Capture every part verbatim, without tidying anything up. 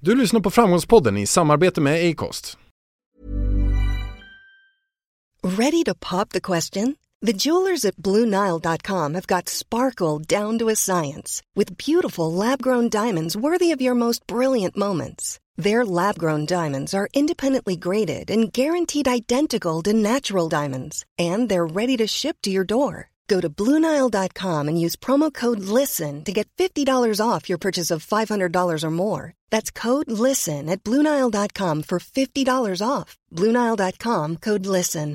Du lyssnar på Framgångspodden i samarbete med Acast. Ready to pop the question? The jewelers at Blue Nile dot com have got sparkle down to a science with beautiful lab-grown diamonds worthy of your most brilliant moments. Their lab-grown diamonds are independently graded and guaranteed identical to natural diamonds, and they're ready to ship to your door. Go to Blue Nile dot com and use promo code LISTEN to get fifty dollars off your purchase of five hundred dollars or more. That's code LISTEN at Blue Nile dot com for fifty dollars off. Blue Nile dot com, code LISTEN.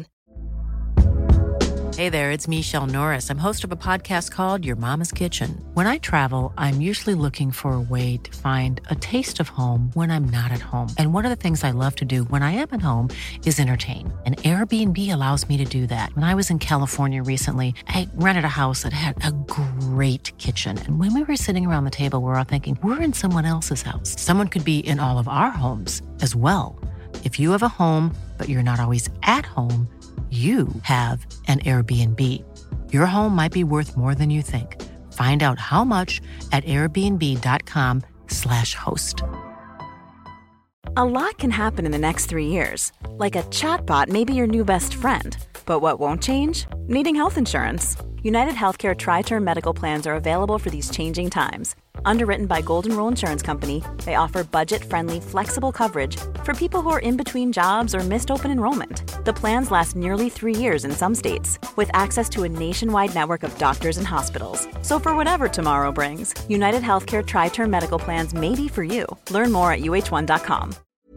Hey there, it's Michelle Norris. I'm host of a podcast called Your Mama's Kitchen. When I travel, I'm usually looking for a way to find a taste of home when I'm not at home. And one of the things I love to do when I am at home is entertain. And Airbnb allows me to do that. When I was in California recently, I rented a house that had a great kitchen. And when we were sitting around the table, we were all thinking, we're in someone else's house. Someone could be in all of our homes as well. If you have a home, but you're not always at home, you have an Airbnb. Your home might be worth more than you think. Find out how much at airbnb.com slash host. A lot can happen in the next three years. Like a chatbot may be your new best friend. But what won't change? Needing health insurance. United Healthcare Tri-Term Medical Plans are available for these changing times. Underwritten by Golden Rule Insurance Company, they offer budget-friendly, flexible coverage for people who are in between jobs or missed open enrollment. The plans last nearly three years in some states, with access to a nationwide network of doctors and hospitals. So for whatever tomorrow brings, United Healthcare Tri-Term Medical Plans may be for you. Learn more at u h one dot com.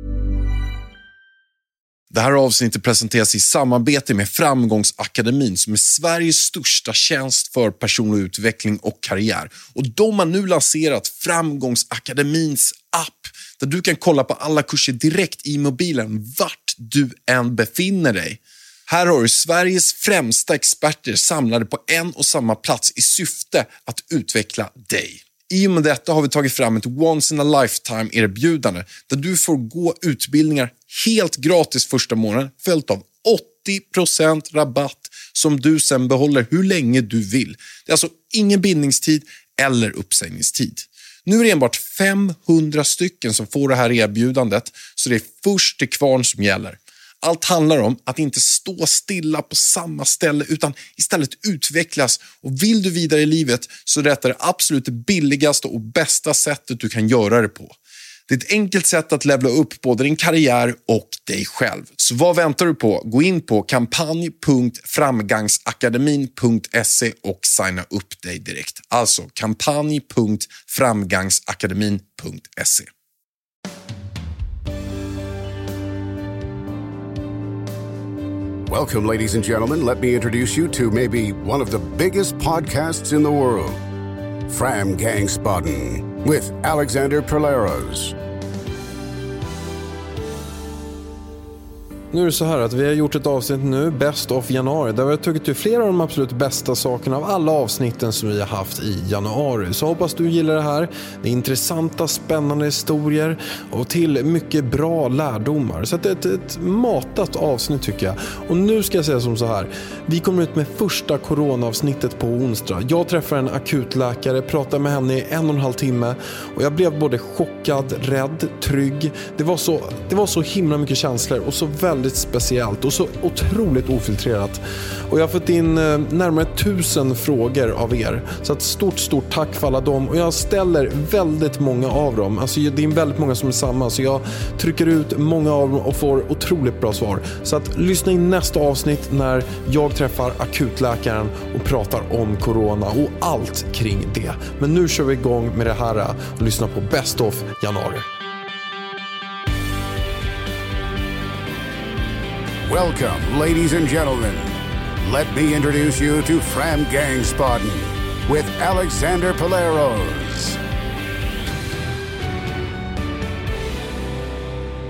Det här avsnittet presenteras i samarbete med Framgångsakademin som är Sveriges största tjänst för personlig utveckling och karriär. Och de har nu lanserat Framgångsakademins app där du kan kolla på alla kurser direkt i mobilen vart du än befinner dig. Här har du Sveriges främsta experter samlade på en och samma plats i syfte att utveckla dig. I och med detta har vi tagit fram ett once in a lifetime erbjudande där du får gå utbildningar helt gratis första månaden följt av åttio procent rabatt som du sen behåller hur länge du vill. Det är alltså ingen bindningstid eller uppsägningstid. Nu är det enbart femhundra stycken som får det här erbjudandet så det är först till kvarn som gäller. Allt handlar om att inte stå stilla på samma ställe utan istället utvecklas. Och vill du vidare i livet så är detta det absolut billigaste och bästa sättet du kan göra det på. Det är ett enkelt sätt att levla upp både din karriär och dig själv. Så vad väntar du på? Gå in på kampanj punkt framgangsakademin punkt se och signa upp dig direkt. Alltså kampanj punkt framgangsakademin punkt se. Welcome, ladies and gentlemen. Let me introduce you to maybe one of the biggest podcasts in the world, Framgångsspodden, with Alexander Perleros. Nu är det så här att vi har gjort ett avsnitt nu, Best of januari, där vi har tagit till flera av de absolut bästa sakerna av alla avsnitten som vi har haft i januari. Så hoppas du gillar det här. Det är intressanta, spännande historier och till mycket bra lärdomar. Så det är ett, ett matat avsnitt tycker jag. Och nu ska jag säga som så här. Vi kommer ut med första coronaavsnittet på onsdag. Jag träffar en akutläkare, pratar med henne i en och en halv timme. Och jag blev både chockad, rädd, trygg. Det var så, det var så himla mycket känslor och så väldigt väldigt speciellt och så otroligt ofiltrerat. Och jag har fått in eh, närmare tusen frågor av er. Så ett stort, stort tack för alla dem. Och jag ställer väldigt många av dem. Alltså det är väldigt många som är samma. Så jag trycker ut många av dem och får otroligt bra svar. Så att lyssna in nästa avsnitt när jag träffar akutläkaren och pratar om corona och allt kring det. Men nu kör vi igång med det här och lyssna på Best of januari. Welcome, ladies and gentlemen. Let me introduce you to Framgångsspodden with Alexander Perleros.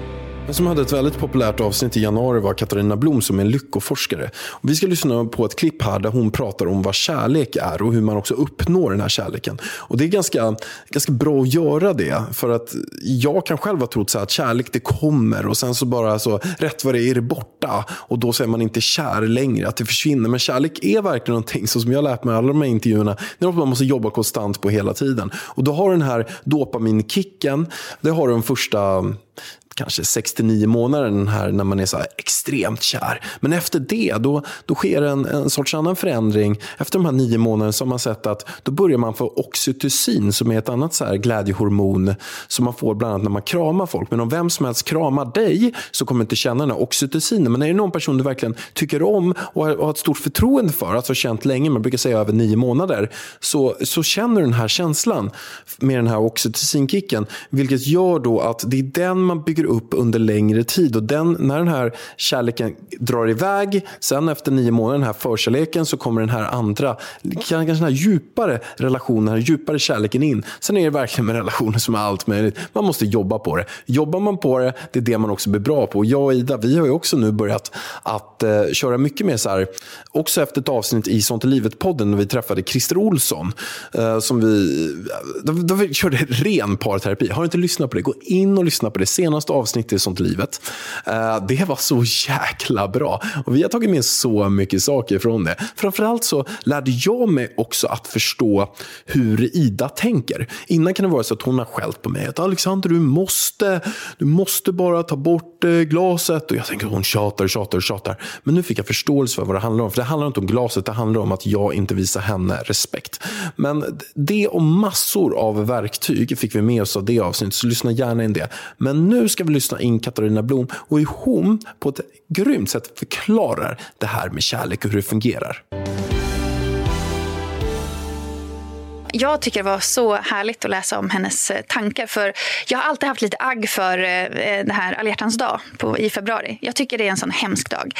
Den som hade ett väldigt populärt avsnitt i januari var Katarina Blom som är en lyckoforskare. Och vi ska lyssna på ett klipp här där hon pratar om vad kärlek är och hur man också uppnår den här kärleken. Och det är ganska, ganska bra att göra det, för att jag kan själv ha trott så här att kärlek det kommer och sen så bara så rätt vad det är, är det borta och då så är man inte kär längre, att det försvinner. Men kärlek är verkligen någonting så som jag har lärt mig i alla de här intervjuerna, det är något man måste jobba konstant på hela tiden. Och då har den här dopaminkicken, det har den första kanske sextionio månader här när man är så här extremt kär. Men efter det, då, då sker en, en sorts annan förändring. Efter de här nio månaderna så har man sett att då börjar man få oxytocin som är ett annat så här glädjehormon som man får bland annat när man kramar folk. Men om vem som helst kramar dig så kommer du inte känna den här oxytocinen. Men är det någon person du verkligen tycker om och har, och har ett stort förtroende för, alltså känt länge, man brukar säga över nio månader, så, så känner du den här känslan med den här oxytocinkicken, vilket gör då att det är den man bygger upp under längre tid, och den, när den här kärleken drar iväg sen efter nio månader, den här förkärleken, så kommer den här andra kanske den här djupare relationen, den här djupare kärleken in. Sen är det verkligen med relationer som är allt möjligt, man måste jobba på det. Jobbar man på det, det är det man också blir bra på. Jag och Ida, vi har ju också nu börjat att eh, köra mycket mer så här, också efter ett avsnitt i Sånt i livet-podden när vi träffade Christer Olsson eh, som vi då, då vi körde ren parterapi. Har du inte lyssnat på det, gå in och lyssna på det senaste avsnitt i Sånt i livet. Uh, det var så jäkla bra. Och vi har tagit med så mycket saker från det. Framförallt så lärde jag mig också att förstå hur Ida tänker. Innan kan det vara så att hon har skällt på mig. Att Alexander, du måste, du måste bara ta bort eh, glaset. Och jag tänker att hon tjatar, tjatar, tjatar. Men nu fick jag förståelse för vad det handlar om. För det handlar inte om glaset, det handlar om att jag inte visar henne respekt. Men det och massor av verktyg fick vi med oss av det avsnittet. Så lyssna gärna in det. Men nu ska vi lyssna in Katarina Blom och hur hon på ett grymt sätt förklarar det här med kärlek och hur det fungerar. Jag tycker det var så härligt att läsa om hennes tankar, för jag har alltid haft lite agg för det här alla hjärtans dag på, i februari. Jag tycker det är en sån hemsk dag.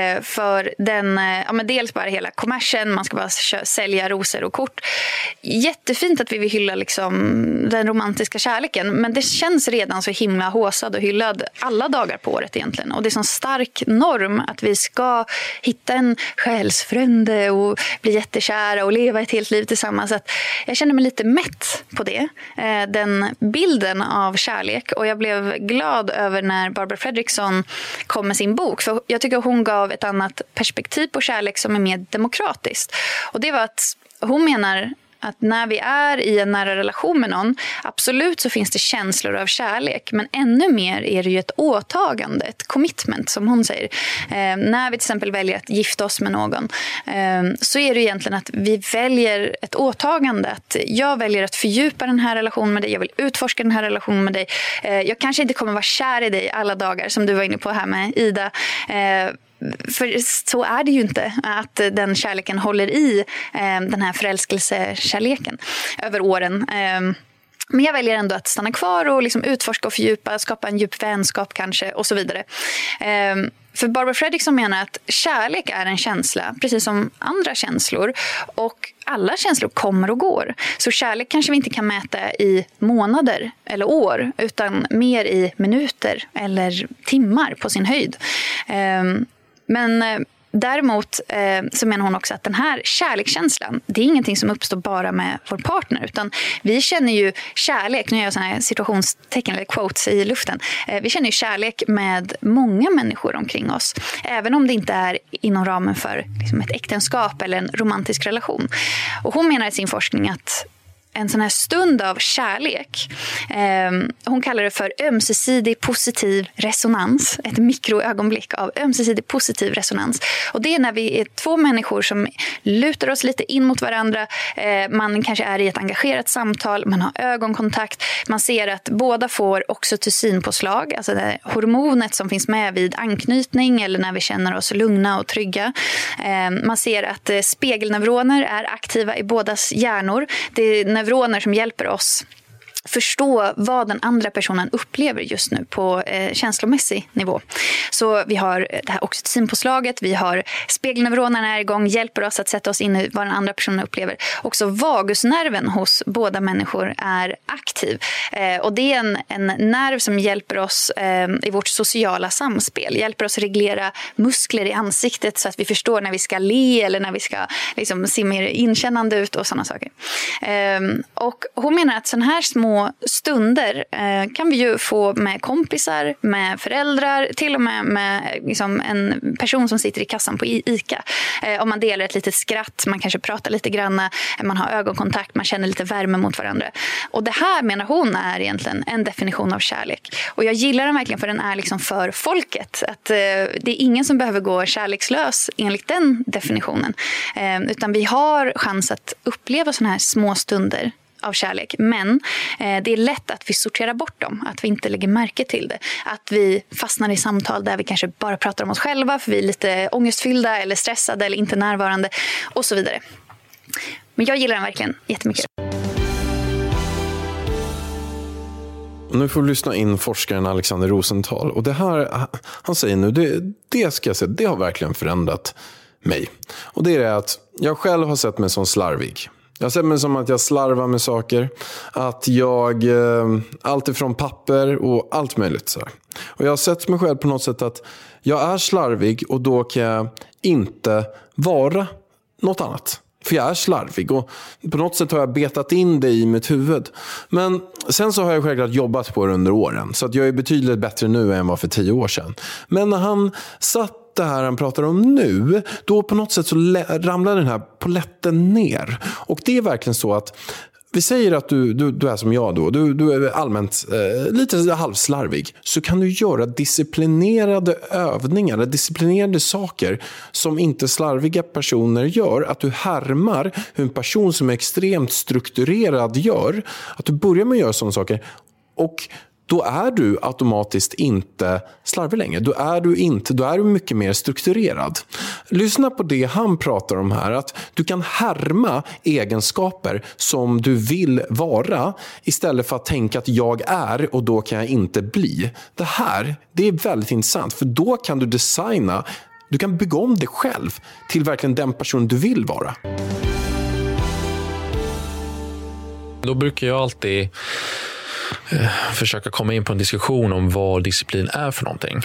För den, ja, men dels bara hela kommersen, man ska bara sälja rosor och kort. Jättefint att vi vill hylla liksom den romantiska kärleken, men det känns redan så himla håsad och hyllad alla dagar på året egentligen. Och det är sån stark norm att vi ska hitta en själsfrände och bli jättekära och leva ett helt liv tillsammans. Att jag kände mig lite mätt på det, den bilden av kärlek, och jag blev glad över när Barbara Fredrickson kom med sin bok, för jag tycker hon gav ett annat perspektiv på kärlek som är mer demokratiskt. Och det var att hon menar att när vi är i en nära relation med någon, absolut så finns det känslor av kärlek, men ännu mer är det ju ett åtagande, ett commitment som hon säger. Eh, när vi till exempel väljer att gifta oss med någon eh, så är det egentligen att vi väljer ett åtagande, att jag väljer att fördjupa den här relationen med dig, jag vill utforska den här relationen med dig. Eh, jag kanske inte kommer vara kär i dig alla dagar som du var inne på här med Ida. Eh, För så är det ju inte, att den kärleken håller i eh, den här förälskelsekärleken över åren. Eh, men jag väljer ändå att stanna kvar och liksom utforska och fördjupa, skapa en djup vänskap kanske och så vidare. Eh, För Barbara Fredrickson menar att kärlek är en känsla, precis som andra känslor. Och alla känslor kommer och går. Så kärlek kanske vi inte kan mäta i månader eller år, utan mer i minuter eller timmar på sin höjd. Eh, Men däremot eh, så menar hon också att den här kärlekskänslan, det är ingenting som uppstår bara med vår partner, utan vi känner ju kärlek, nu gör jag sådana här situationstecken eller quotes i luften, eh, vi känner ju kärlek med många människor omkring oss, även om det inte är inom ramen för liksom, ett äktenskap eller en romantisk relation. Och hon menar i sin forskning att en sån här stund av kärlek, eh, hon kallar det för ömsesidig positiv resonans, ett mikroögonblick av ömsesidig positiv resonans. Och det är när vi är två människor som lutar oss lite in mot varandra, eh, man kanske är i ett engagerat samtal, man har ögonkontakt, man ser att båda får oxytocinpåslag, alltså det hormonet som finns med vid anknytning eller när vi känner oss lugna och trygga. Eh, man ser att eh, spegelneuroner är aktiva i bådas hjärnor. Det är neuroner som hjälper oss förstå vad den andra personen upplever just nu på eh, känslomässig nivå. Så vi har det här oxytocinpåslaget, vi har spegelneuronerna är igång, hjälper oss att sätta oss in i vad den andra personen upplever. Också vagusnerven hos båda människor är aktiv. Eh, och det är en, en nerv som hjälper oss eh, i vårt sociala samspel. Hjälper oss reglera muskler i ansiktet så att vi förstår när vi ska le eller när vi ska liksom, se mer inkännande ut och sådana saker. Eh, och hon menar att sådana här små stunder eh, kan vi ju få med kompisar, med föräldrar, till och med med liksom, en person som sitter i kassan på ICA. Eh, om man delar ett litet skratt, man kanske pratar lite grann, man har ögonkontakt, man känner lite värme mot varandra. Och det här menar hon är egentligen en definition av kärlek. Och jag gillar den verkligen för den är liksom för folket. Att eh, det är ingen som behöver gå kärlekslös enligt den definitionen. Eh, utan vi har chans att uppleva sådana här små stunder av kärlek, men eh, det är lätt att vi sorterar bort dem, att vi inte lägger märke till det, att vi fastnar i samtal där vi kanske bara pratar om oss själva för vi är lite ångestfyllda eller stressade eller inte närvarande och så vidare. Men jag gillar den verkligen jättemycket. Nu får vi lyssna in forskaren Alexander Rosenthal, och det här han säger nu, det, det ska jag säga, det har verkligen förändrat mig. Och det är det att jag själv har sett mig som slarvig. Jag ser mig som att jag slarvar med saker. Att jag, eh, allt ifrån papper och allt möjligt. Så här. Och jag har sett mig själv på något sätt att jag är slarvig och då kan jag inte vara något annat. För jag är slarvig och på något sätt har jag betat in det i mitt huvud. Men sen så har jag självklart jobbat på det under åren. Så att jag är betydligt bättre nu än vad för tio år sedan. Men när han satt det här han pratar om nu, då på något sätt så ramlar den här poletten ner. Och det är verkligen så att vi säger att du, du, du är som jag då, du, du är allmänt eh, lite halvslarvig, så kan du göra disciplinerade övningar, eller disciplinerade saker som inte slarviga personer gör. Att du härmar hur en person som är extremt strukturerad gör, att du börjar med att göra sådana saker, och då är du automatiskt inte slarvig längre. Då är du inte, då är du mycket mer strukturerad. Lyssna på det han pratar om här, att du kan härma egenskaper som du vill vara istället för att tänka att jag är och då kan jag inte bli. Det här, det är väldigt intressant, för då kan du designa, du kan bygga om dig själv till verkligen den person du vill vara. Då brukar jag alltid försöka komma in på en diskussion om vad disciplin är för någonting.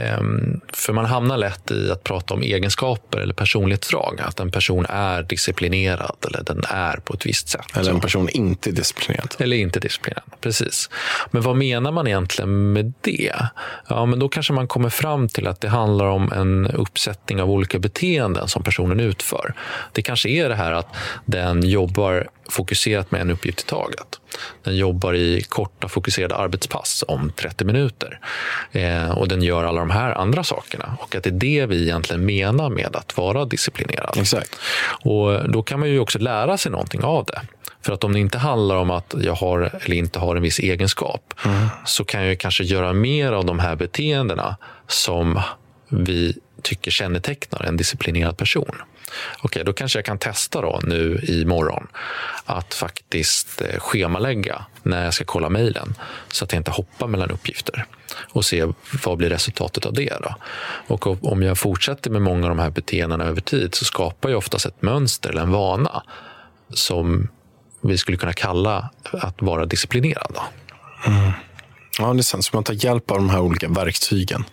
För man hamnar lätt i att prata om egenskaper eller personlighetsdrag. Att en person är disciplinerad eller den är på ett visst sätt. Eller en person inte disciplinerad. Eller inte disciplinerad, precis. Men vad menar man egentligen med det? Ja, men då kanske man kommer fram till att det handlar om en uppsättning av olika beteenden som personen utför. Det kanske är det här att den jobbar fokuserat med en uppgift i taget. Den jobbar i korta fokuserade arbetspass om trettio minuter. Eh, och den gör alla de här andra sakerna. Och att det är det vi egentligen menar med att vara disciplinerad. Exakt. Och då kan man ju också lära sig någonting av det. För att om det inte handlar om att jag har eller inte har en viss egenskap, mm. så kan jag kanske göra mer av de här beteendena som vi tycker kännetecknar en disciplinerad person. Okej, då kanske jag kan testa då nu i morgon att faktiskt schemalägga när jag ska kolla mejlen så att jag inte hoppar mellan uppgifter och se vad blir resultatet av det då. Och om jag fortsätter med många av de här beteendena över tid så skapar jag oftast ett mönster eller en vana som vi skulle kunna kalla att vara disciplinerad då. Mm. Ja, det känns som att ta hjälp av de här olika verktygen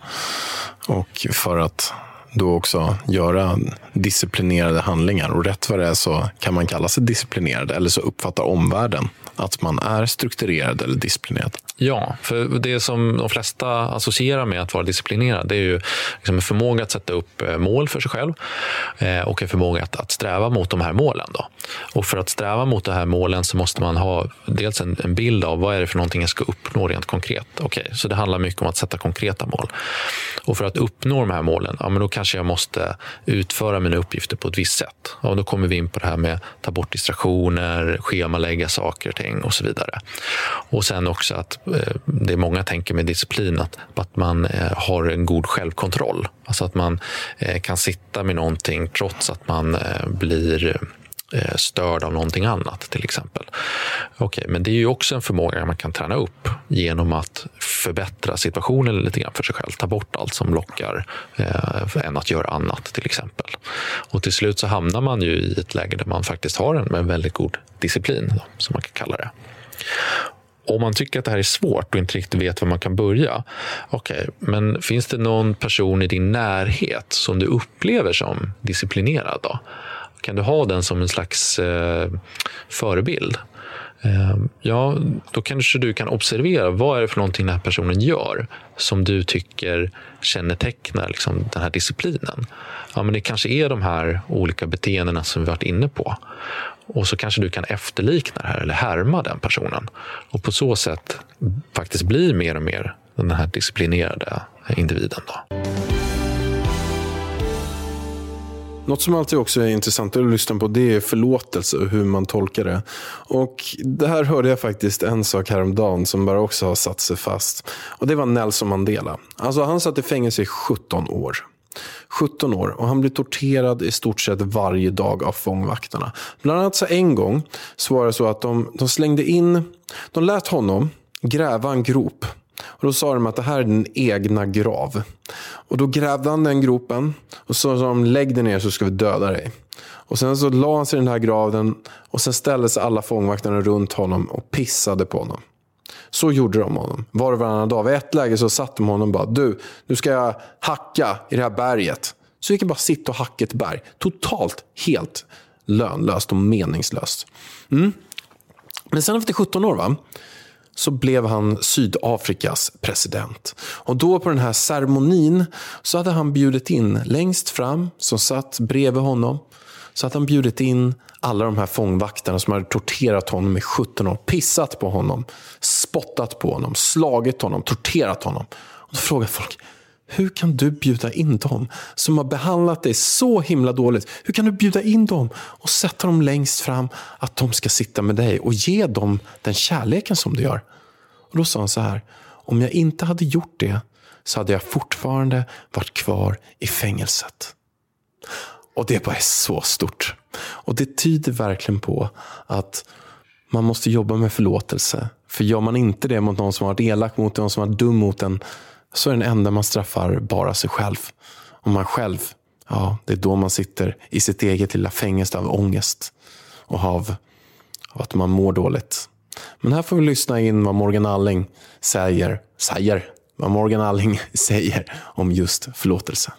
och för att då också göra disciplinerade handlingar, och rätt vad det är så kan man kalla sig disciplinerad, eller så uppfattar omvärlden att man är strukturerad eller disciplinerad. Ja, för det som de flesta associerar med att vara disciplinerad, det är ju liksom en förmåga att sätta upp mål för sig själv och en förmåga att, att sträva mot de här målen då. Och för att sträva mot de här målen så måste man ha dels en, en bild av vad är det för någonting jag ska uppnå rent konkret. Okej, så det handlar mycket om att sätta konkreta mål. Och för att uppnå de här målen, ja, men då kanske jag måste utföra mina uppgifter på ett visst sätt. Och då kommer vi in på det här med att ta bort distraktioner, schemalägga saker och ting och så vidare. Och sen också att eh, det är många tänker med disciplin att, att man eh, har en god självkontroll. Alltså att man eh, kan sitta med någonting trots att man eh, blir eh, störd av någonting annat till exempel. Okej, men det är ju också en förmåga man kan träna upp genom att förbättra situationen lite grann för sig själv. Ta bort allt som lockar eh, än att göra annat till exempel. Och till slut så hamnar man ju i ett läge där man faktiskt har en, en väldigt god disciplin, då, som man kan kalla det. Om man tycker att det här är svårt och inte riktigt vet var man kan börja, okej, okay, men finns det någon person i din närhet som du upplever som disciplinerad då? Kan du ha den som en slags eh, förebild? Eh, ja, då kanske du kan observera vad är det för någonting den här personen gör som du tycker kännetecknar liksom, den här disciplinen. Ja, men det kanske är de här olika beteendena som vi varit inne på. Och så kanske du kan efterlikna det här eller härma den personen. Och på så sätt faktiskt bli mer och mer den här disciplinerade individen då. Något som alltid också är intressant att lyssna på, det är förlåtelse och hur man tolkar det. Och det här hörde jag faktiskt en sak häromdagen som bara också har satt sig fast. Och det var Nelson Mandela. Alltså han satt i fängelse i sjutton år. sjutton år och han blev torterad i stort sett varje dag av fångvaktarna. Bland annat så en gång så var det så att de, de slängde in, de lät honom gräva en grop. Och då sa de att det här är din egna grav. Och då grävde han den gropen och så sa de, lägg dig ner så ska vi döda dig. Och sen så la han sig i den här graven och sen ställde sig alla fångvaktarna runt honom och pissade på honom. Så gjorde de honom. Var och varannan dag. Vid ett läge så satt de honom och bara, du, nu ska jag hacka i det här berget. Så gick jag bara sitta och hacka ett berg. Totalt, helt lönlöst och meningslöst. Mm. Men sen efter sjutton år va, så blev han Sydafrikas president. Och då på den här ceremonin så hade han bjudit in längst fram som satt bredvid honom. Så hade han bjudit in alla de här fångvaktarna som hade torterat honom i sjutton år. Pissat på honom, spottat på honom, slagit honom, torterat honom. Och då frågar folk, hur kan du bjuda in dem som har behandlat dig så himla dåligt? Hur kan du bjuda in dem och sätta dem längst fram att de ska sitta med dig och ge dem den kärleken som du gör? Och då sa han så här, om jag inte hade gjort det så hade jag fortfarande varit kvar i fängelset. Och det bara är så stort. Och det tyder verkligen på att man måste jobba med förlåtelse. För gör man inte det mot någon som har varit elak mot en, någon som har varit dum mot en, så är den enda man straffar bara sig själv. Och man själv, ja, det är då man sitter i sitt eget lilla fängelse av ångest. Och av, av att man mår dåligt. Men här får vi lyssna in vad Morgan Alling säger, säger vad Morgan Alling säger om just förlåtelse.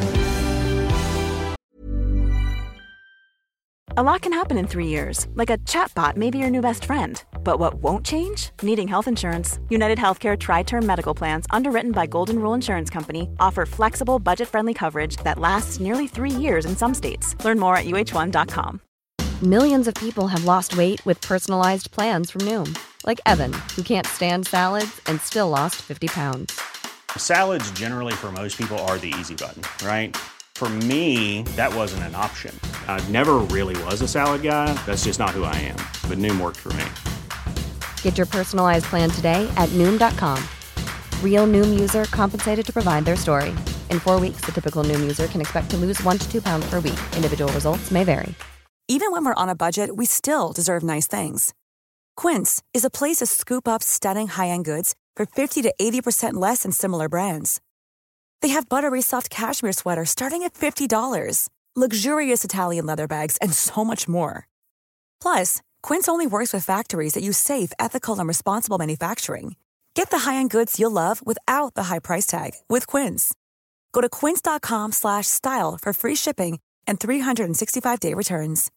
A lot can happen in three years, like a chatbot may be your new best friend. But what won't change? Needing health insurance. United Healthcare Tri-Term Medical Plans, underwritten by Golden Rule Insurance Company, offer flexible, budget-friendly coverage that lasts nearly three years in some states. Learn more at U H one dot com. Millions of people have lost weight with personalized plans from Noom. Like Evan, who can't stand salads and still lost fifty pounds. Salads generally for most people are the easy button, right? For me, that wasn't an option. I never really was a salad guy. That's just not who I am. But Noom worked for me. Get your personalized plan today at Noom dot com. Real Noom user compensated to provide their story. In four weeks, the typical Noom user can expect to lose one to two pounds per week. Individual results may vary. Even when we're on a budget, we still deserve nice things. Quince is a place to scoop up stunning high-end goods for fifty to eighty percent less than similar brands. They have buttery soft cashmere sweaters starting at fifty dollars, luxurious Italian leather bags, and so much more. Plus, Quince only works with factories that use safe, ethical, and responsible manufacturing. Get the high-end goods you'll love without the high price tag with Quince. Go to quince dot com slash style for free shipping and three sixty-five day returns.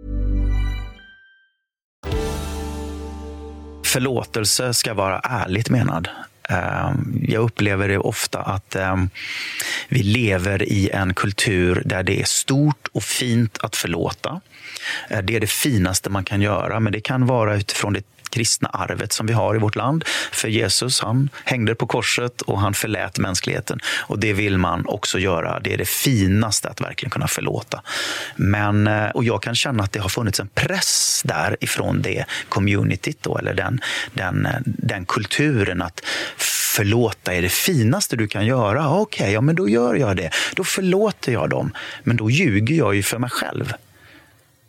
Förlåtelse ska vara ärligt menad. Jag upplever det ofta att vi lever i en kultur där det är stort och fint att förlåta. Det är det finaste man kan göra, men det kan vara utifrån det kristna arvet som vi har i vårt land. För Jesus, han hängde på korset och han förlät mänskligheten. Och det vill man också göra. Det är det finaste att verkligen kunna förlåta. Men, och jag kan känna att det har funnits en press där ifrån det communityt då, eller den, den, den kulturen att förlåta är det finaste du kan göra. Okej, okay, ja men då gör jag det. Då förlåter jag dem. Men då ljuger jag ju för mig själv.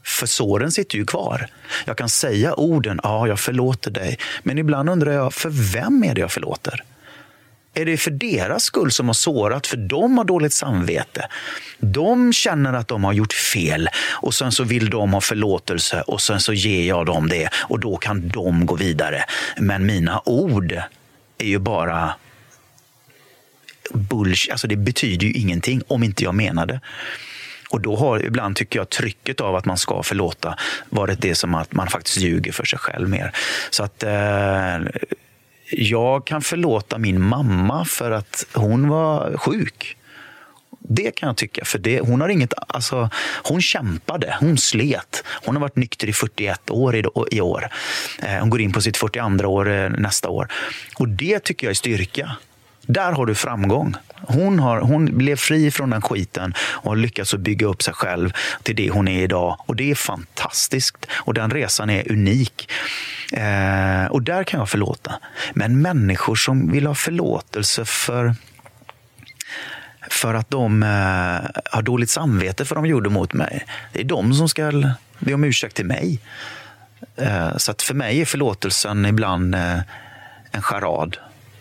För såren sitter ju kvar. Jag kan säga orden, ja, jag förlåter dig. Men ibland undrar jag, för vem är det jag förlåter? Är det för deras skull som har sårat? För de har dåligt samvete. De känner att de har gjort fel. Och sen så vill de ha förlåtelse. Och sen så ger jag dem det. Och då kan de gå vidare. Men mina ord är ju bara bullshit. Alltså det betyder ju ingenting om inte jag menar det. Och då har ibland, tycker jag, trycket av att man ska förlåta varit det som att man faktiskt ljuger för sig själv mer. Så att eh, jag kan förlåta min mamma för att hon var sjuk. Det kan jag tycka, för det, hon har inget, alltså, hon kämpade, hon slet. Hon har varit nykter i fyrtioett år i, i år. Eh, hon går in på sitt fyrtioandra år eh, nästa år. Och det tycker jag är styrka. Där har du framgång. Hon, har, hon blev fri från den skiten och har lyckats att bygga upp sig själv till det hon är idag. Och det är fantastiskt. Och den resan är unik. Eh, och där kan jag förlåta. Men människor som vill ha förlåtelse för, för att de eh, har dåligt samvete för de gjorde mot mig. Det är de som ska be om ursäkt till mig. Eh, så att för mig är förlåtelsen ibland eh, en charad.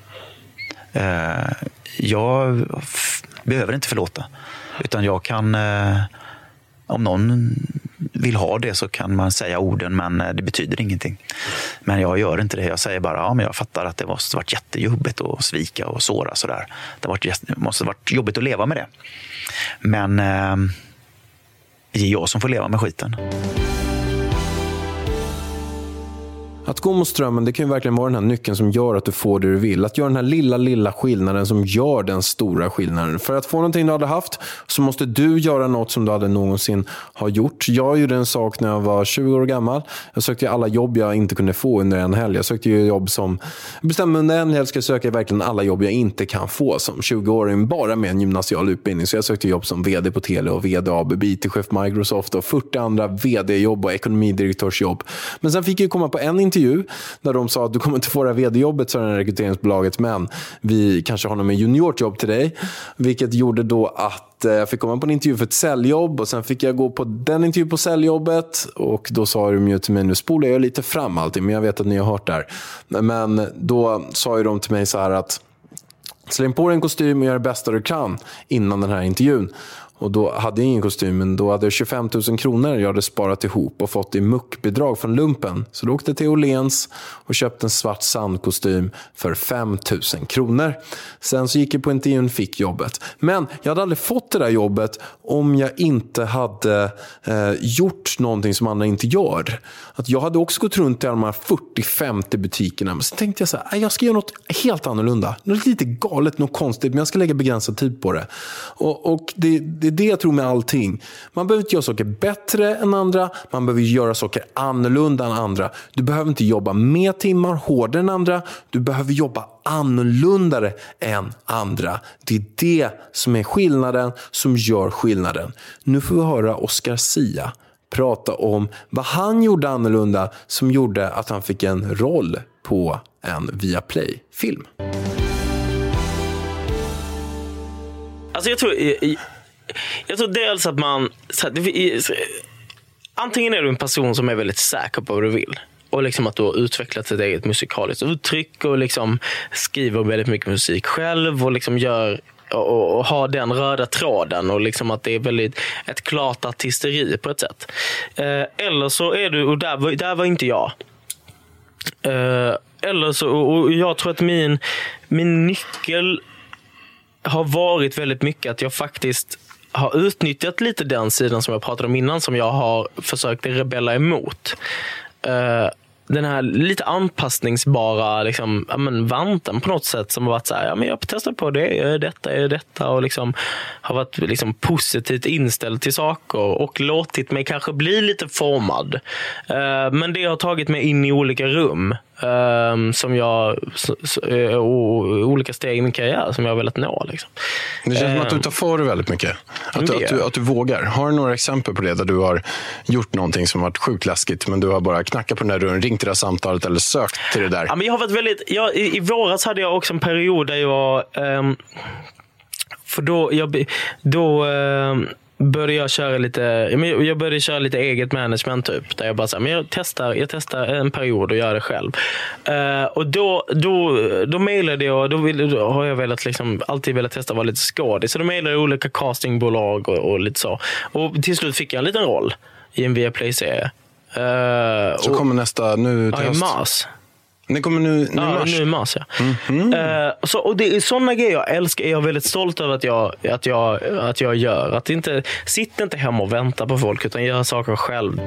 Jag f- behöver inte förlåta, utan jag kan, eh, om någon vill ha det så kan man säga orden, men det betyder ingenting. Men jag gör inte det. Jag säger bara, ja, men jag fattar att det måste varit jättejobbigt att svika och såra sådär. Det varit, måste varit jobbigt att leva med det. Men eh, det är jag som får leva med skiten. Att gå mot strömmen, det kan ju verkligen vara den här nyckeln som gör att du får det du vill. Att göra den här lilla, lilla skillnaden som gör den stora skillnaden. För att få någonting du hade haft så måste du göra något som du hade någonsin har gjort. Jag gjorde en sak när jag var tjugo år gammal. Jag sökte alla jobb jag inte kunde få under en helg. Jag sökte ju jobb som... Jag bestämde under en helg ska jag söka verkligen alla jobb jag inte kan få som tjugo-åring bara med en gymnasial utbildning. Så jag sökte jobb som vd på Tele och vd A B B, I T-chef Microsoft och fyrtio andra vd-jobb och ekonomidirektörsjobb. Men sen fick jag komma på en intervju där de sa att du kommer inte få det här vd-jobbet, så det här rekryteringsbolaget, men vi kanske har någon med juniorjobb till dig, vilket gjorde då att jag fick komma på en intervju för ett säljjobb och sen fick jag gå på den intervju på säljjobbet och då sa de ju till mig, nu spolar jag lite fram allting, men jag vet att ni har hört det här. Men då sa ju de till mig så här att släng på dig en kostym och gör det bästa du kan innan den här intervjun. Och då hade jag ingen kostym, men då hade jag tjugofem tusen kronor jag hade sparat ihop och fått i muckbidrag från lumpen. Så då åkte jag till Åhléns och köpte en svart sandkostym för fem tusen kronor. Sen så gick jag på intervjun och fick jobbet. Men jag hade aldrig fått det där jobbet om jag inte hade eh, gjort någonting som andra inte gör. Att jag hade också gått runt i de här fyrtio femtio butikerna. Men så tänkte jag så här, jag ska göra något helt annorlunda. Något lite galet, något konstigt, men jag ska lägga begränsad tid på det. Och, och det, det Det är det jag tror med allting. Man behöver inte göra saker bättre än andra. Man behöver göra saker annorlunda än andra. Du behöver inte jobba mer timmar, hårdare än andra. Du behöver jobba annorlunda än andra. Det är det som är skillnaden, som gör skillnaden. Nu får vi höra Oscar Sia prata om vad han gjorde annorlunda som gjorde att han fick en roll på en Viaplay-film. Alltså jag tror... Jag... Jag tror dels att man så här, antingen är du en person som är väldigt säker på vad du vill och liksom att du har utvecklat ett eget musikaliskt uttryck och liksom skriver väldigt mycket musik själv och liksom gör och, och har den röda tråden och liksom att det är väldigt ett klart artisteri på ett sätt. Eh, eller så är du, och där var, där var inte jag. Eh, eller så, och jag tror att min min nyckel har varit väldigt mycket att jag faktiskt har utnyttjat lite den sidan som jag pratade om innan, som jag har försökt rebella emot. Uh, den här lite anpassningsbara liksom, ja, men vanten på något sätt som har varit så här, ja, men jag testar på det, jag är detta, jag är detta och liksom har varit liksom positivt inställd till saker och låtit mig kanske bli lite formad. Uh, men det har tagit mig in i olika rum. Um, som jag så, så, uh, olika steg i min karriär som jag har velat nå liksom. Det känns um, som att du tar för dig väldigt mycket att du, att, du, att du vågar. Har du några exempel på det där du har gjort någonting som varit sjukt läskigt men du har bara knackat på den där dörren, ringt till det samtalet eller sökt till det där? Ja, men jag har varit väldigt jag, i, i våras hade jag också en period där jag um, för då jag, då um, började jag köra lite, jag började köra lite eget management typ, där jag bara så här, men jag testar, jag testar en period och gör det själv. Uh, och då då då mejlade jag, då, vill, då har jag velat liksom alltid velat testa att vara lite skådis, så då mejlade jag olika castingbolag och, och lite så. Och till slut fick jag en liten roll i en Viaplay-serie. Uh, så kommer nästa nu till ja, höst. I mars. Det kommer nu, nu ja, mars. nu i mars, ja. Mm-hmm. Uh, så, och det är sådana grejer jag älskar. Jag är väldigt stolt över att jag, att jag, att jag gör. Att inte, sitta inte hemma och vänta på folk, utan göra saker själv.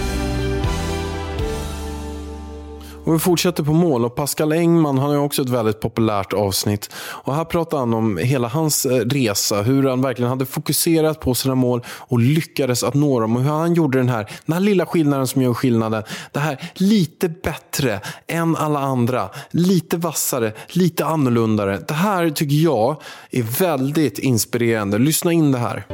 Och vi fortsätter på mål, och Pascal Engman, han har också ett väldigt populärt avsnitt. Och här pratar han om hela hans resa, hur han verkligen hade fokuserat på sina mål och lyckades att nå dem. Och hur han gjorde den här, den här lilla skillnaden som gör skillnaden. Det här lite bättre än alla andra, lite vassare, lite annorlundare. Det här tycker jag är väldigt inspirerande. Lyssna in det här.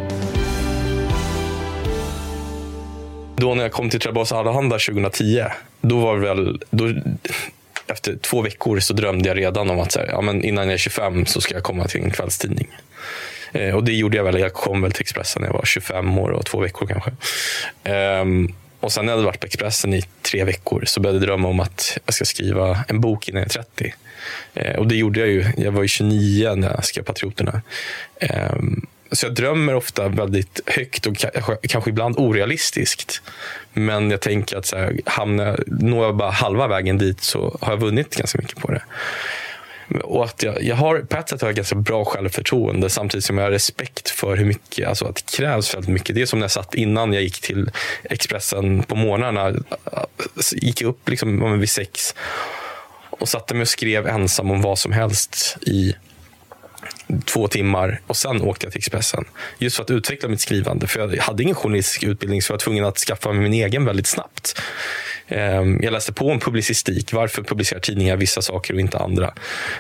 Då när jag kom till Trelleborgs Allehanda tjugohundratio, då var det väl, då, efter två veckor så drömde jag redan om att så här, ja, men innan jag är tjugofem så ska jag komma till en kvällstidning. Eh, och det gjorde jag väl, jag kom väl till Expressen när jag var tjugofem år och två veckor kanske. Eh, och sen när jag hade varit på Expressen i tre veckor så började jag drömma om att jag ska skriva en bok innan jag är trettio. Eh, och det gjorde jag ju, jag var ju tjugonio när jag skrev Patrioterna. Eh, Så jag drömmer ofta väldigt högt och kanske ibland orealistiskt. Men jag tänker att så här, hamnar, når jag bara halva vägen dit så har jag vunnit ganska mycket på det. Och att jag, jag har på ett sätt har jag ganska bra självförtroende, samtidigt som jag har respekt för hur mycket, alltså att det krävs väldigt mycket. Det är som när jag satt innan jag gick till Expressen på morgnarna, gick upp liksom vid sex och satte mig och skrev ensam om vad som helst i två timmar, och sen åkte jag till Expressen just för att utveckla mitt skrivande, för jag hade ingen journalistisk utbildning, så jag var tvungen att skaffa mig min egen väldigt snabbt. Jag läste på om publicistik, varför publicerar tidningar vissa saker och inte andra,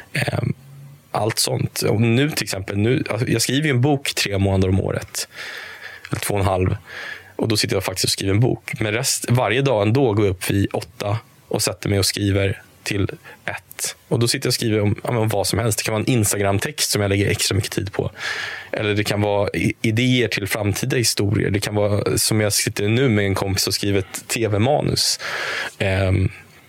allt sånt. Och nu till exempel, nu, jag skriver ju en bok tre månader om året, eller två och en halv, och då sitter jag faktiskt och skriver en bok, men rest, varje dag ändå går jag upp vid åtta och sätter mig och skriver till ett. Och då sitter jag och skriver om, om vad som helst. Det kan vara en Instagram-text som jag lägger extra mycket tid på. Eller det kan vara idéer till framtida historier. Det kan vara som jag sitter nu med en kompis och skriver ett tv-manus. Um,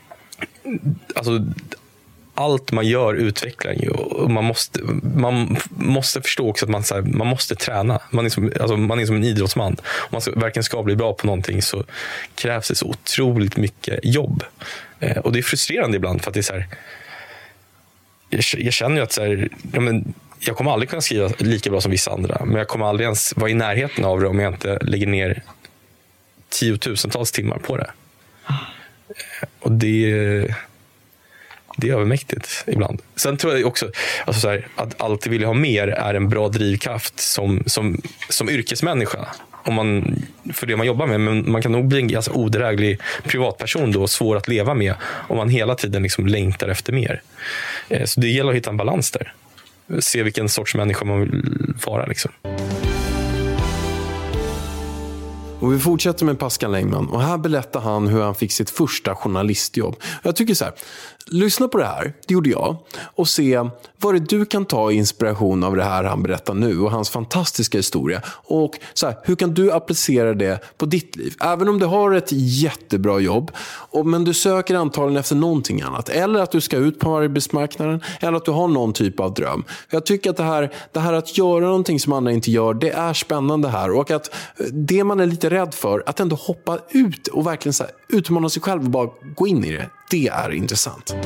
alltså allt man gör utvecklar ju, och man måste, man måste förstå också att man, så här, man måste träna. Man är, som, alltså, man är som en idrottsman. Om man ska, verkligen ska bli bra på någonting så krävs det så otroligt mycket jobb. Eh, och det är frustrerande ibland, för att det är så här, jag, jag känner ju att så här, ja, men, jag kommer aldrig kunna skriva lika bra som vissa andra, men jag kommer aldrig ens vara i närheten av det om jag inte lägger ner tiotusentals timmar på det. Eh, och det Det är övermäktigt ibland. Sen tror jag också alltså så här, att alltid vilja ha mer är en bra drivkraft som, som, som yrkesmänniska. Om man, för det man jobbar med. Men man kan nog bli en ganska odräglig privatperson då, svår att leva med om man hela tiden liksom längtar efter mer. Så det gäller att hitta en balans där. Se vilken sorts människa man vill vara liksom. Och vi fortsätter med Pascal Engman, och här berättar han hur han fick sitt första journalistjobb. Jag tycker så här, lyssna på det här, det gjorde jag, och se vad det du kan ta inspiration av det här han berättar nu och hans fantastiska historia. Och så här, hur kan du applicera det på ditt liv? Även om du har ett jättebra jobb, och, men du söker antagligen efter någonting annat. Eller att du ska ut på arbetsmarknaden, eller att du har någon typ av dröm. Jag tycker att det här, det här att göra någonting som andra inte gör, det är spännande här. Och att det man är lite rädd för, att ändå hoppa ut och verkligen så här, utmana sig själv och bara gå in i det, det är intressant.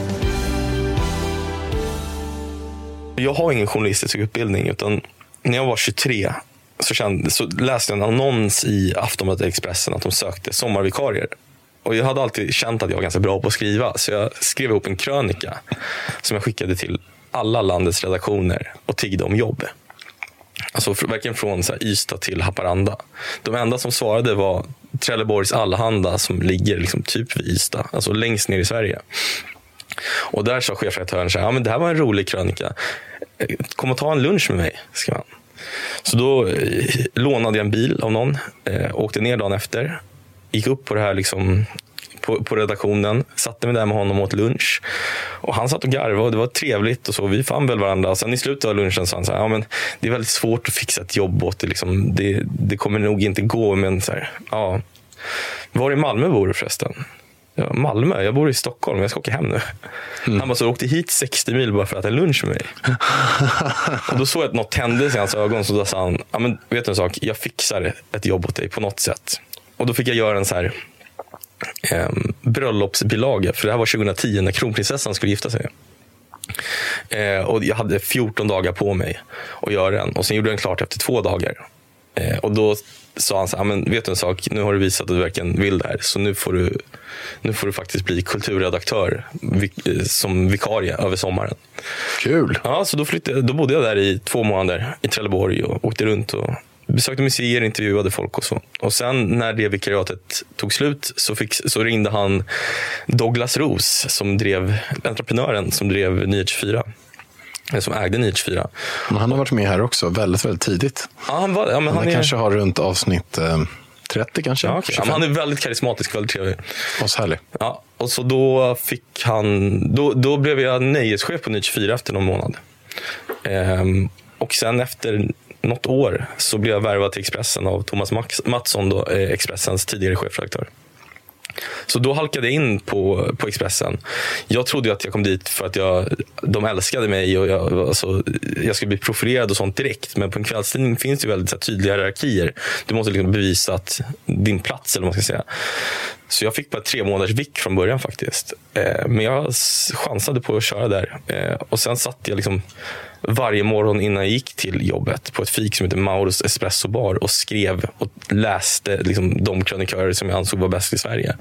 Jag har ingen journalistisk utbildning, utan när jag var tjugotre så, kände, så läste jag en annons i Aftonbladet Expressen att de sökte sommarvikarier. Och jag hade alltid känt att jag var ganska bra på att skriva, så jag skrev ihop en krönika som jag skickade till alla landets redaktioner och tiggde om jobb. Alltså verkligen från så här Ystad till Haparanda. De enda som svarade var Trelleborgs Allehanda, som ligger liksom typ vid Ystad, alltså längst ner i Sverige. Och där sa chefredaktören så här, ja men det här var en rolig krönika. Kom och ta en lunch med mig, skrev han. Så då eh, lånade jag en bil av någon, eh, åkte ner dagen efter, gick upp på det här liksom på, på redaktionen. Satte mig där med honom och åt lunch. Och han satt och garvade och det var trevligt och så. Vi fann väl varandra. Och sen i slutet av lunchen sa han så här, ja, men det är väldigt svårt att fixa ett jobb åt det. Liksom, det, det kommer nog inte gå, men så här, ja. Var i Malmö bor du förresten? Ja, Malmö, jag bor i Stockholm, jag ska åka hem nu. Mm. Han bara, så åkte hit sextio mil bara för att äta lunch med mig. Och då såg jag att något hände i hans ögon, så då sa han, ja, men vet du en sak, jag fixar ett jobb åt dig på något sätt. Och då fick jag göra en så här eh, bröllopsbilaga, för det här var tjugohundratio när kronprinsessan skulle gifta sig. Eh, och jag hade fjorton dagar på mig att göra den, och sen gjorde jag den klart efter två dagar. Eh, och då sa han så här, men vet du en sak, nu har du visat att du verkligen vill det här, så nu får du, nu får du faktiskt bli kulturredaktör vik- som vikarie över sommaren. Kul. Ja, så då, flyttade, då bodde jag där i två månader i Trelleborg och åkte runt och besökte museer, intervjuade folk och så. Och sen när det vikariatet tog slut så, fick, så ringde han Douglas Ros, som drev, entreprenören som drev Nyhet tjugofyra. Som ägde Nyhet tjugofyra. Men han har varit med här också väldigt, väldigt tidigt. Ja, han, var, ja, men han är... kanske har runt avsnitt eh, trettio kanske. Ja, okay. Ja, men han är väldigt karismatisk, väldigt trevlig. Och så härlig. Ja, och så då fick han, då, då blev jag nöjeschef på Nyhet tjugofyra efter någon månad. Ehm, och sen efter något år så blev jag värvad till Expressen av Thomas Max, Mattsson, då, eh, Expressens tidigare chefredaktör. Så då halkade jag in på, på Expressen. Jag trodde att jag kom dit för att jag, de älskade mig och jag, alltså, jag skulle bli profilerad och sånt direkt. Men på en kvällstidning finns det väldigt så här, tydliga hierarkier. Du måste liksom bevisa att din plats, eller vad man ska säga. Så jag fick bara tre månaders vick från början faktiskt. Eh, men jag chansade på att köra där. Eh, och sen satt jag liksom varje morgon innan jag gick till jobbet på ett fik som heter Mauros Espresso Bar och skrev och läste liksom de krönikörer som jag ansåg var bäst i Sverige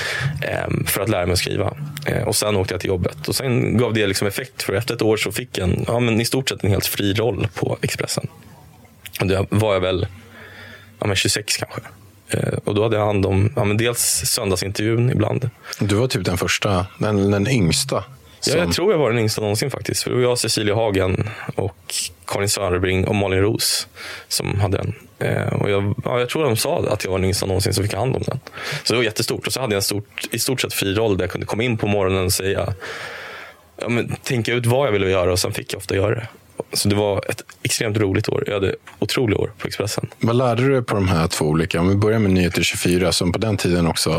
eh, för att lära mig att skriva. Eh, och sen åkte jag till jobbet. Och sen gav det liksom effekt, för efter ett år så fick jag en, ja, men i stort sett en helt fri roll på Expressen. Och då var jag väl ja, men tjugosex kanske. Och då hade jag hand om ja, men dels söndagsintervjun ibland. Du var typ den första, den, den yngsta. Som... Ja, jag tror jag var den yngsta någonsin faktiskt. För det var jag, Cecilia Hagen och Karin Sörenbring och Malin Ros som hade den. Och jag, ja, jag tror de sa att jag var den yngsta någonsin, så fick jag hand om den. Så det var jättestort. Och så hade jag en stort, i stort sett fri roll där jag kunde komma in på morgonen och säga, ja, men, tänka ut vad jag ville göra, och sen fick jag ofta göra det. Så det var ett extremt roligt år. Jag hade otroliga år på Expressen. Vad lärde du dig på de här två olika? Om vi börjar med Nyheter tjugofyra som på den tiden också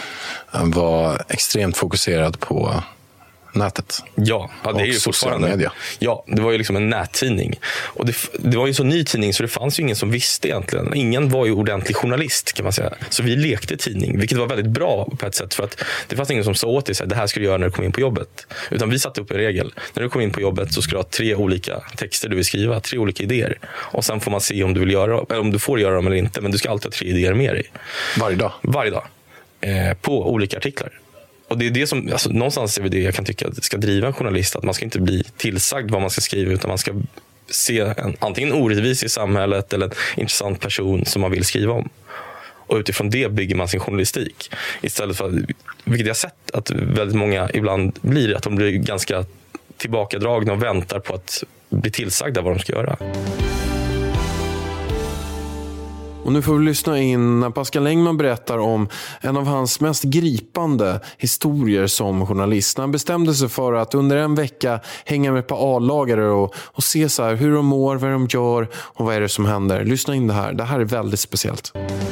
var extremt fokuserad på nätet. Ja, ja det är ju fortfarande. Media. Ja, det var ju liksom en nättidning. Och det, det var ju en så ny tidning så det fanns ju ingen som visste egentligen. Ingen var ju ordentlig journalist kan man säga. Så vi lekte tidning, vilket var väldigt bra på ett sätt, för att det fanns ingen som sa åt dig så här, det här ska du göra när du kommer in på jobbet. Utan vi satte upp en regel. När du kommer in på jobbet så ska du ha tre olika texter du vill skriva, tre olika idéer. Och sen får man se om du vill göra, eller om du får göra dem eller inte, men du ska alltid ha tre idéer med dig. Varje dag? Varje dag. Eh, på olika artiklar. Och det är det som, alltså, någonstans är det jag kan tycka att ska driva en journalist, att man ska inte bli tillsagd vad man ska skriva, utan man ska se en, antingen orättvis i samhället eller en intressant person som man vill skriva om. Och utifrån det bygger man sin journalistik. Istället för, vilket jag har sett att väldigt många ibland blir, att de blir ganska tillbakadragna och väntar på att bli tillsagda vad de ska göra. Och nu får vi lyssna in när Pascal Engman berättar om en av hans mest gripande historier som journalist. Han bestämde sig för att under en vecka hänga med på A-lagare och, och se så här hur de mår, vad de gör och vad är det som händer. Lyssna in det här. Det här är väldigt speciellt.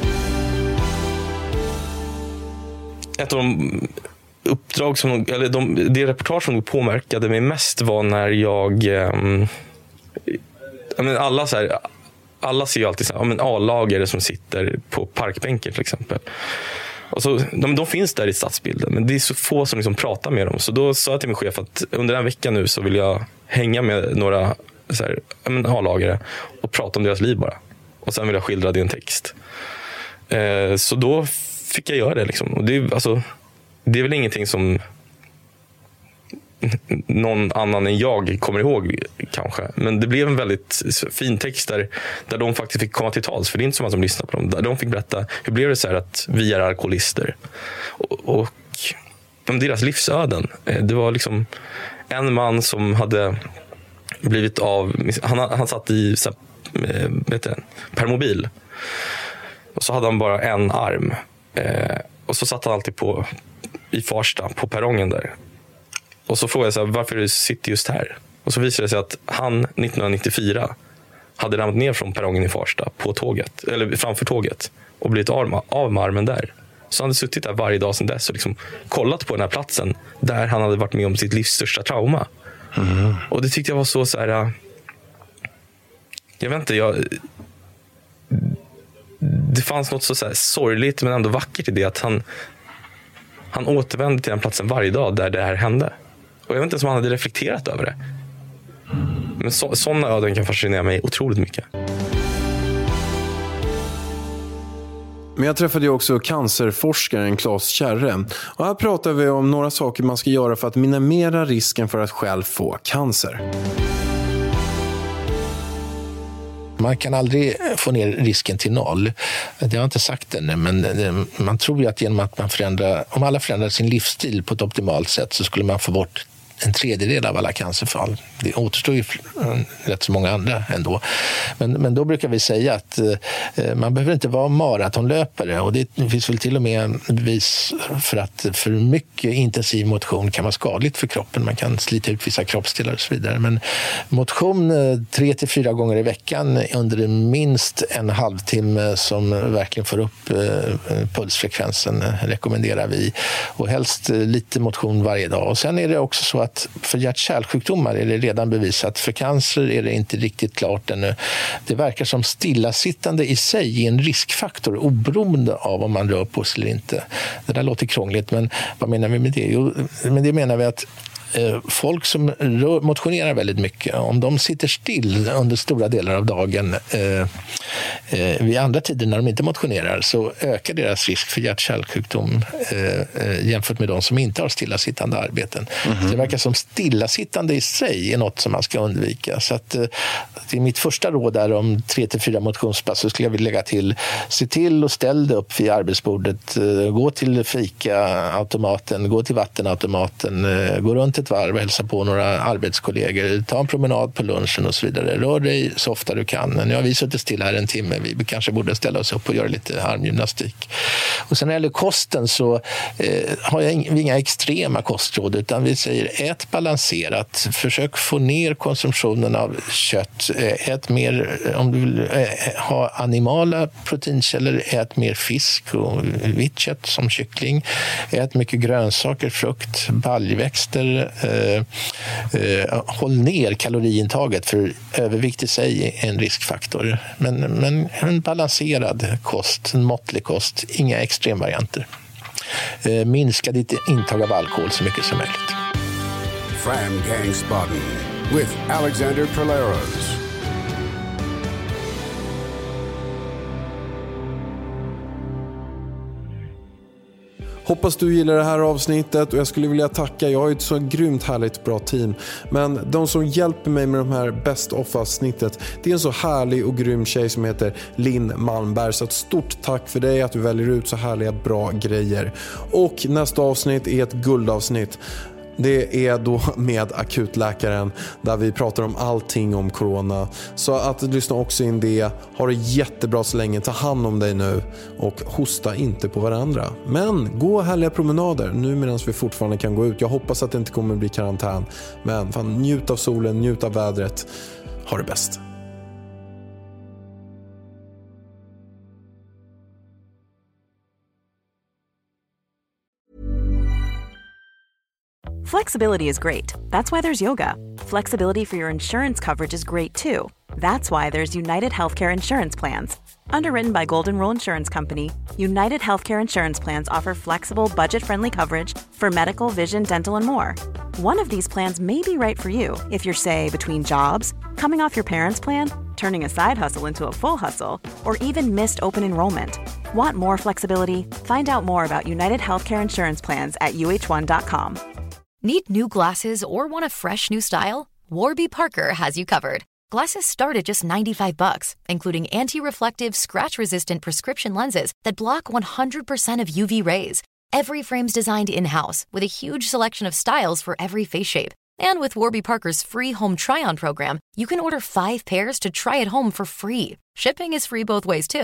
Ett av de uppdrag som, eller de, det reportage som påverkade mig mest var när jag, eh, jag menar, alla så här, alla ser ju alltid så här, men A-lagare som sitter på parkbänken till exempel. Och så, de, de finns där i stadsbilden, men det är så få som liksom pratar med dem. Så då sa jag till min chef att under en vecka nu så vill jag hänga med några så här, men, A-lagare och prata om deras liv bara. Och sen vill jag skildra det i en text. Eh, så då fick jag göra det liksom. Och det, alltså, det är väl ingenting som någon annan än jag kommer ihåg kanske. Men det blev en väldigt fin text där, där de faktiskt fick komma till tals. För det är inte så många som lyssnar på dem. Där de fick berätta, hur blev det så här att vi är alkoholister? Och, och om deras livsöden. Det var liksom en man som hade blivit av, han, han satt i så här, vet du, permobil. Och så hade han bara en arm. och så satt han alltid på, i Farsta på perrongen där. Och så frågade jag så här, varför du sitter just här? Och så visade det sig att han nittonhundranittiofyra hade ramlat ner från perrongen i Farsta på tåget, eller framför tåget, och blivit av, av med armen där. Så han hade suttit där varje dag sedan dess och liksom kollat på den här platsen där han hade varit med om sitt livs största trauma. Mm. Och det tyckte jag var så så här, jag vet inte, jag det fanns något så, så här sorgligt men ändå vackert i det att han han återvände till den platsen varje dag där det här hände. Och jag vet inte om han hade reflekterat över det. Men så, sådana öden kan fascinera mig otroligt mycket. Men jag träffade ju också cancerforskaren Claes Kärre. Och här pratar vi om några saker man ska göra för att minimera risken för att själv få cancer. Man kan aldrig få ner risken till noll. Det har jag inte sagt ännu, men man tror ju att genom att man förändrar, om alla förändrar sin livsstil på ett optimalt sätt så skulle man få bort en tredjedel av alla cancerfall. Det återstår ju rätt så många andra ändå. Men, men då brukar vi säga att eh, man behöver inte vara maratonlöpare, och det finns väl till och med bevis för att för mycket intensiv motion kan vara skadligt för kroppen. Man kan slita ut vissa kroppsdelar och så vidare. Men motion eh, tre till fyra gånger i veckan under minst en halvtimme som verkligen får upp eh, pulsfrekvensen rekommenderar vi. Och helst eh, lite motion varje dag. Och sen är det också så att för hjärt-kärlsjukdomar är det redan bevisat. För cancer är det inte riktigt klart ännu. Det verkar som stillasittande i sig är en riskfaktor oberoende av om man rör på sig eller inte. Det där låter krångligt, men vad menar vi med det? Jo, men det menar vi att folk som motionerar väldigt mycket, om de sitter still under stora delar av dagen eh, eh, vid andra tider när de inte motionerar, så ökar deras risk för hjärt-kärlsjukdom eh, jämfört med de som inte har stillasittande arbeten. Mm-hmm. Så det verkar som stillasittande i sig är något som man ska undvika. Så att, eh, det är mitt första råd där om tre till fyra motionspass, så skulle jag vilja lägga till: se till och ställ dig upp vid arbetsbordet, eh, gå till fika-automaten, gå till vattenautomaten, eh, gå runt ett varv och hälsa på några arbetskollegor, ta en promenad på lunchen och så vidare. Rör dig så ofta du kan. Nu har vi suttit still här en timme, vi kanske borde ställa oss upp och göra lite armgymnastik. Och sen när det gäller kosten så eh, har jag inga extrema kostråd, utan vi säger ät balanserat, försök få ner konsumtionen av kött, ät mer, om du vill eh, ha animala proteinkällor, ät mer fisk och vitt kött som kyckling, ät mycket grönsaker, frukt, baljväxter. Eh, eh, håll ner kaloriintaget, för övervikt i sig är en riskfaktor. Men, men en balanserad kost, en måttlig kost, inga extremvarianter. Eh, minska ditt intag av alkohol så mycket som möjligt. Fram Gangsbaden with Alexander Polaros. Hoppas du gillar det här avsnittet, och jag skulle vilja tacka, jag har ett så grymt härligt bra team, men de som hjälper mig med de här best of avsnittet, det är en så härlig och grym tjej som heter Linn Malmberg. Så ett stort tack för dig att du väljer ut så härliga bra grejer. Och nästa avsnitt är ett guldavsnitt. Det är då med akutläkaren, där vi pratar om allting om corona. Så att lyssna också in det. Ha det jättebra så länge. Ta hand om dig nu och hosta inte på varandra. Men gå härliga promenader nu medan vi fortfarande kan gå ut. Jag hoppas att det inte kommer bli karantän. Men fan, njut av solen, njut av vädret. Ha det bäst. Flexibility is great. That's why there's yoga. Flexibility for your insurance coverage is great too. That's why there's United Healthcare Insurance Plans. Underwritten by Golden Rule Insurance Company, United Healthcare Insurance Plans offer flexible, budget-friendly coverage for medical, vision, dental, and more. One of these plans may be right for you if you're, say, between jobs, coming off your parents' plan, turning a side hustle into a full hustle, or even missed open enrollment. Want more flexibility? Find out more about United Healthcare Insurance Plans at U H one dot com. Need new glasses or want a fresh new style? Warby Parker has you covered. Glasses start at just ninety-five bucks, including anti-reflective, scratch-resistant prescription lenses that block one hundred percent of U V rays. Every frame's designed in-house with a huge selection of styles for every face shape. And with Warby Parker's free home try-on program, you can order five pairs to try at home for free. Shipping is free both ways, too.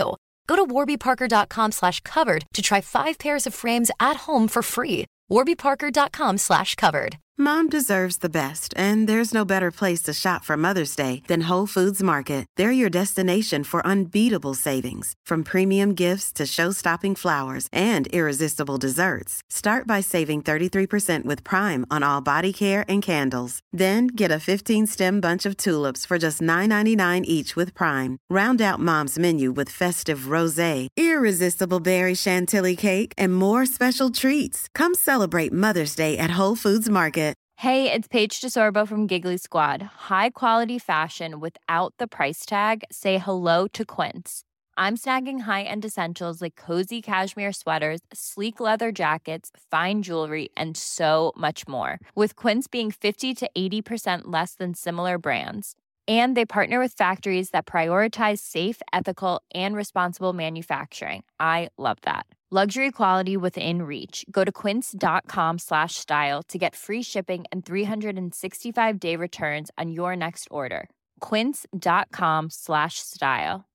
Go to warbyparker.com slash covered to try five pairs of frames at home for free. warbyparker.com slash covered. Mom deserves the best, and there's no better place to shop for Mother's Day than Whole Foods Market. They're your destination for unbeatable savings, from premium gifts to show-stopping flowers and irresistible desserts. Start by saving thirty-three percent with Prime on all body care and candles. Then get a fifteen-stem bunch of tulips for just nine ninety-nine each with Prime. Round out Mom's menu with festive rosé, irresistible berry chantilly cake, and more special treats. Come celebrate Mother's Day at Whole Foods Market. Hey, it's Paige DeSorbo from Giggly Squad. High quality fashion without the price tag. Say hello to Quince. I'm snagging high-end essentials like cozy cashmere sweaters, sleek leather jackets, fine jewelry, and so much more. With Quince being fifty to eighty percent less than similar brands. And they partner with factories that prioritize safe, ethical, and responsible manufacturing. I love that. Luxury quality within reach. Go to quince.com slash style to get free shipping and three sixty-five day returns on your next order. Quince.com slash style.